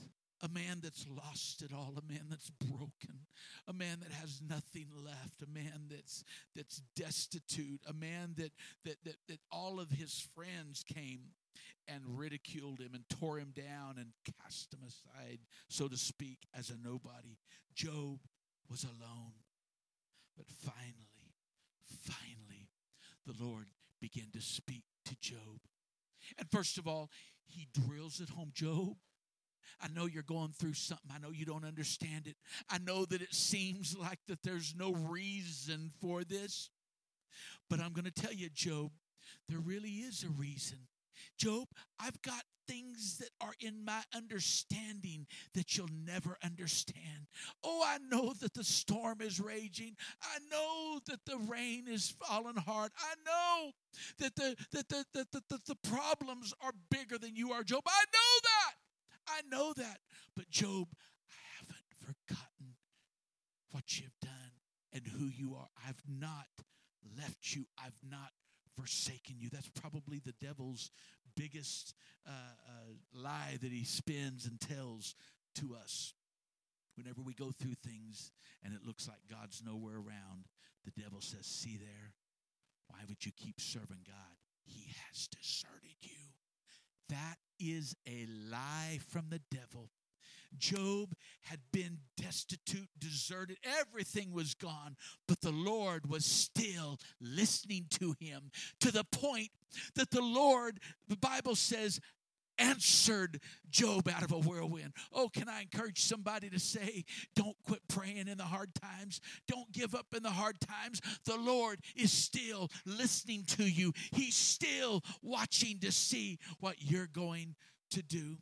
a man that's lost it all, a man that's broken, a man that has nothing left, a man that's destitute, a man that all of his friends came and ridiculed him and tore him down and cast him aside, so to speak, as a nobody. Job was alone. But finally, the Lord began to speak to Job. And first of all, he drills it home. Job, I know you're going through something. I know you don't understand it. I know that it seems like that there's no reason for this. But I'm going to tell you, Job, there really is a reason. Job, I've got things that are in my understanding that you'll never understand. Oh, I know that the storm is raging. I know that the rain is falling hard. I know that the problems are bigger than you are, Job. I know that. I know that. But Job, I haven't forgotten what you've done and who you are. I've not left you. I've not forsaken you. That's probably the devil's biggest lie that he spins and tells to us. Whenever we go through things and it looks like God's nowhere around, the devil says, see there, why would you keep serving God? He has deserted you. That is a lie from the devil. Job had been destitute, deserted. Everything was gone, but the Lord was still listening to him, to the point that the Lord, the Bible says, answered Job out of a whirlwind. Oh, can I encourage somebody to say, don't quit praying in the hard times. Don't give up in the hard times. The Lord is still listening to you. He's still watching to see what you're going to do.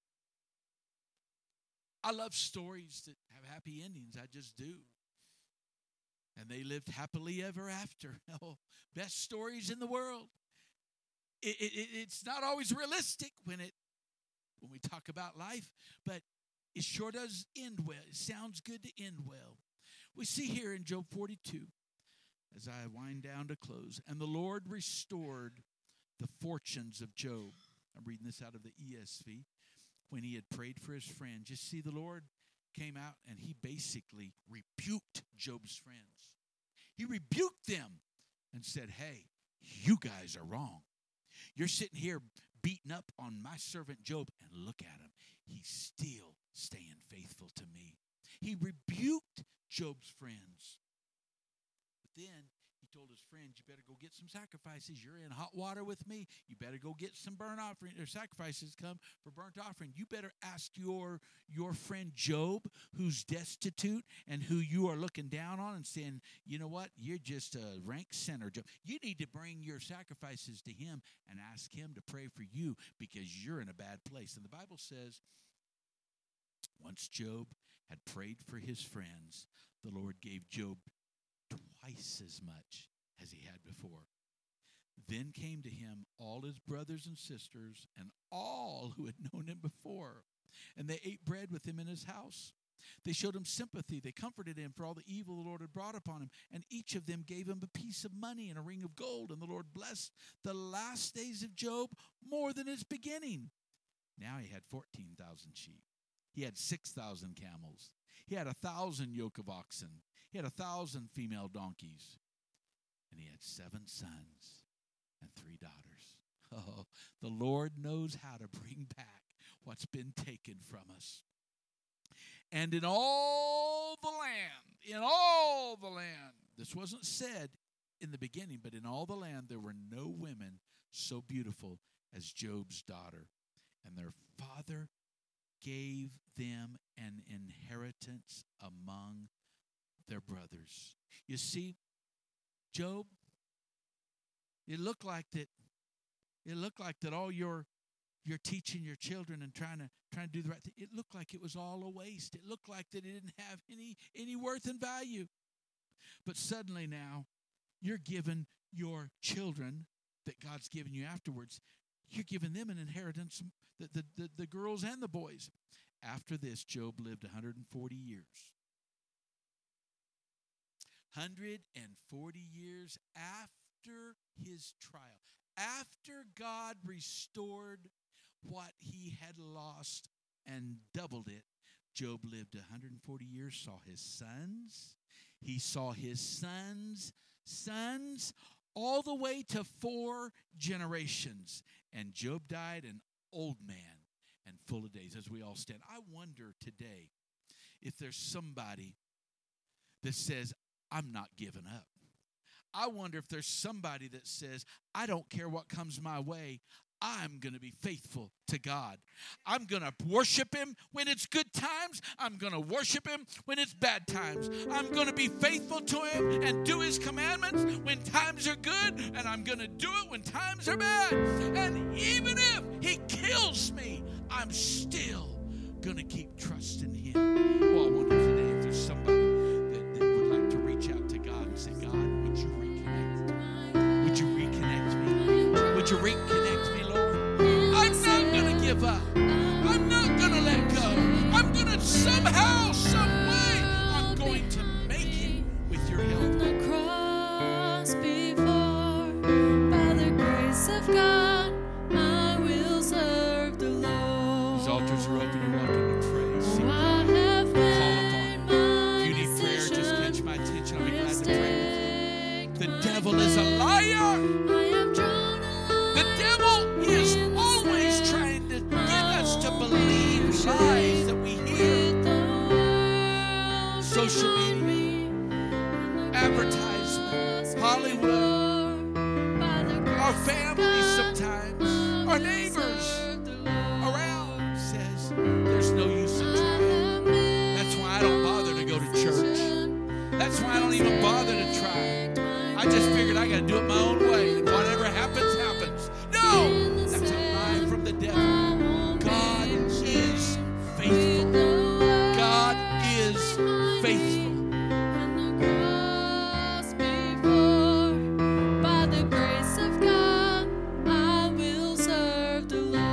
I love stories that have happy endings. I just do. And they lived happily ever after. Oh, best stories in the world. It's not always realistic when we talk about life, but it sure does end well. It sounds good to end well. We see here in Job 42, as I wind down to close, and the Lord restored the fortunes of Job. I'm reading this out of the ESV. When he had prayed for his friend, just see, the Lord came out and he basically rebuked Job's friends. He rebuked them and said, hey, you guys are wrong. You're sitting here beating up on my servant Job, and look at him. He's still staying faithful to me. He rebuked Job's friends. But then he told his friends, you better go get some sacrifices. You're in hot water with me. You better go get some burnt offering or sacrifices come for burnt offering. You better ask your friend Job, who's destitute and who you are looking down on and saying, you know what? You're just a rank sinner, Job. You need to bring your sacrifices to him and ask him to pray for you because you're in a bad place. And the Bible says, once Job had prayed for his friends, the Lord gave Job twice as much as he had before. Then came to him all his brothers and sisters and all who had known him before, and they ate bread with him in his house. They showed him sympathy. They comforted him for all the evil the Lord had brought upon him, and each of them gave him a piece of money and a ring of gold, and the Lord blessed the last days of Job more than his beginning. Now he had 14,000 sheep. He had 6,000 camels. He had 1,000 yoke of oxen. He had 1,000 female donkeys. And he had 7 sons and 3 daughters. Oh, the Lord knows how to bring back what's been taken from us. And in all the land, this wasn't said in the beginning, but in all the land there were no women so beautiful as Job's daughter. And their father gave them an inheritance among their brothers. You see, Job, it looked like that all you're teaching your children and trying to do the right thing. It looked like it was all a waste. It looked like that it didn't have any worth and value. But suddenly now, you're giving your children that God's given you afterwards, you're giving them an inheritance, the girls and the boys. After this, Job lived 140 years. 140 years after his trial, after God restored what he had lost and doubled it. Job lived 140 years, saw his sons. He saw his sons' sons all the way to 4 generations. And Job died an old man and full of days, as we all stand. I wonder today if there's somebody that says, I'm not giving up. I wonder if there's somebody that says, I don't care what comes my way. I'm going to be faithful to God. I'm going to worship Him when it's good times. I'm going to worship Him when it's bad times. I'm going to be faithful to Him and do His commandments when times are good, and I'm going to do it when times are bad. And even if He kills me, I'm still going to keep trusting Him. Well, I wonder today if there's somebody that would like to reach out to God and say, God, would you reconnect? Would you reconnect me? Would you reconnect me, Lord? I'm not going to give up. I'm not going to let go. I'm going to somehow, some way, I'm going to make it with your help. On the cross before, by the grace of God, I will serve the Lord. These altars are open. You're welcome to pray. Sing. I have Call made upon Him. my If you need prayer, just catch my attention. I'll be glad to pray with you. The The devil is a liar. I have drawn a line. The devil is always trying to get us to believe lies that we hear. With the world Social behind media, me, advertisements, Hollywood, by the grace our of family God, sometimes, I our will neighbors serve the Lord. around says there's no use in trying. That's why I don't bother to go to church. That's why I don't even bother to try. I just figured I got to do it my own way, and whatever happens, happens. No! That's a lie from the devil. God is faithful. God is faithful. On the cross before, by the grace of God, I will serve the Lord.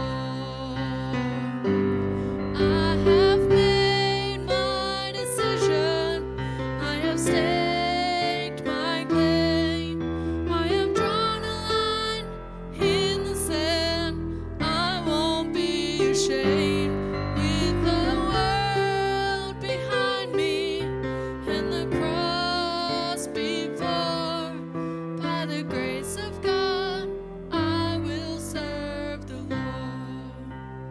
I have made my decision. I have staked my claim. I have drawn a line in the sand. I won't be ashamed. With the world behind me and the cross before, by the grace of God, I will serve the Lord.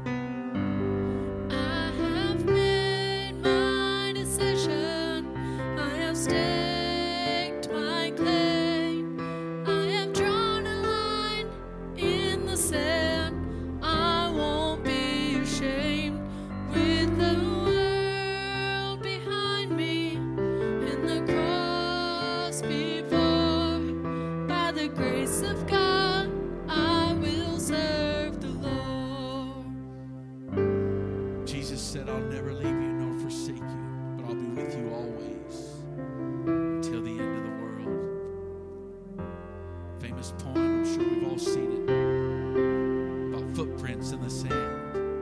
I have made my decision. I have staked my claim. I have drawn a line in the sand. I won't be ashamed. With the world behind me and the cross before, by the grace of God, I will serve the Lord. Jesus said, I'll never leave you nor forsake you, but I'll be with you always until the end of the world. Famous poem, I'm sure we've all seen it, about footprints in the sand.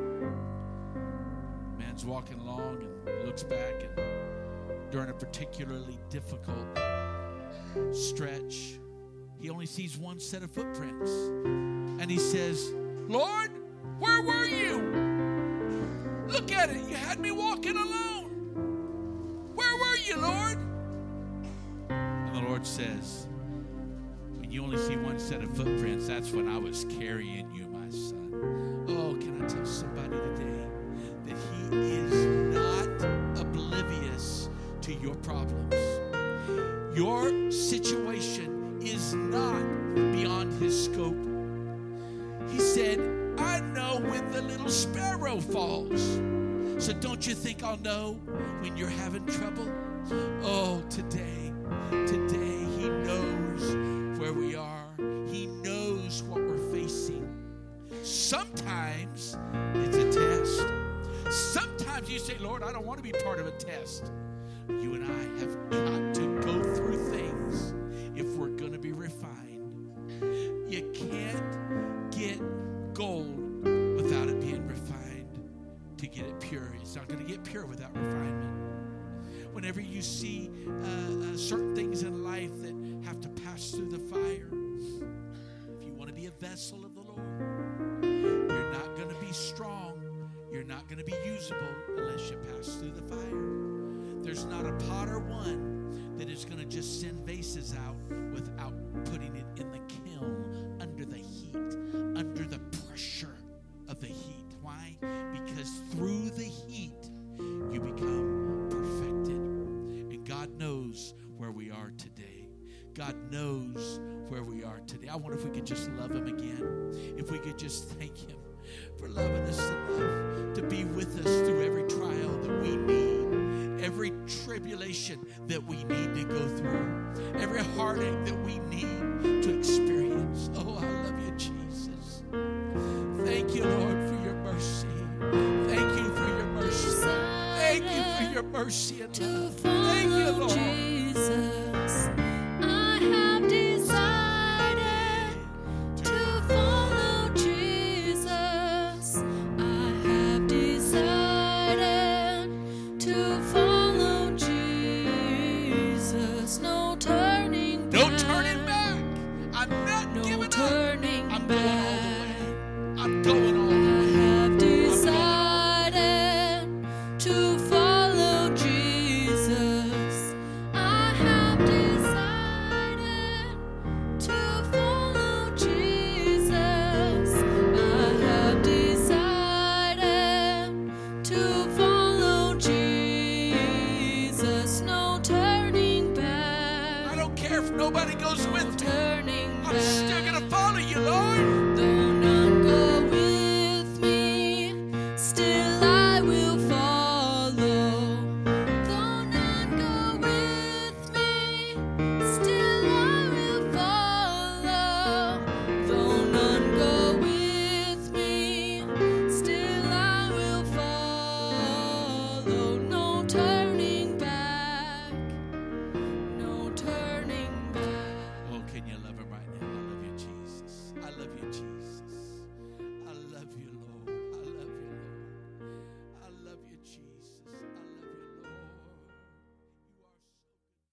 Man's walking along and looks back, and during a particularly difficult stretch, he only sees one set of footprints. And he says, Lord, where were you? Look at it. You had me walking alone. Where were you, Lord? And the Lord says, when you only see one set of footprints, that's when I was carrying you, my son. Oh, can I tell somebody today that He is not oblivious to your problems? Your situation is not beyond His scope. He said, I know when the little sparrow falls. So don't you think I'll know when you're having trouble? Oh, today, He knows where we are. He knows what we're facing. Sometimes it's a test. Sometimes you say, Lord, I don't want to be part of a test. You and I have got to go through things if we're going to be refined. You can't get gold without it being refined to get it pure. It's not going to get pure without refinement. Whenever you see certain things in life that have to pass through the fire, if you want to be a vessel of the Lord, you're not going to be strong. You're not going to be unusable unless you pass through the fire. There's not a potter one that is going to just send vases out without putting it in the kiln under the heat, under the pressure of the heat. Why? Because through the heat, you become perfected. And God knows where we are today. God knows where we are today. I wonder if we could just love him again. If we could just thank him for loving us enough to be with us through every trial that we need, every tribulation that we need to go through, every heartache that we need to experience. Oh, I love you, Jesus. Thank you, Lord, for your mercy. Thank you for your mercy. Thank you for your mercy and love. Thank you, Lord. Jesus, I have decided to follow Jesus. I have decided to follow Jesus. No turning back. No turning back. I'm not No giving up. turning I'm back. going all the way. I'm going all the way. I have decided to follow Jesus. I have decided to follow Jesus. I have decided to follow Jesus. No turning back. I don't care if nobody goes No with me. turning I'm still back. going to follow you, Lord. Though none go with me, still I will follow. Though none go with me, still I will follow. Though none go with me, still I will follow. No turning back. No turning back. Oh, can you love him right now? I love you, Jesus. I love you, Jesus.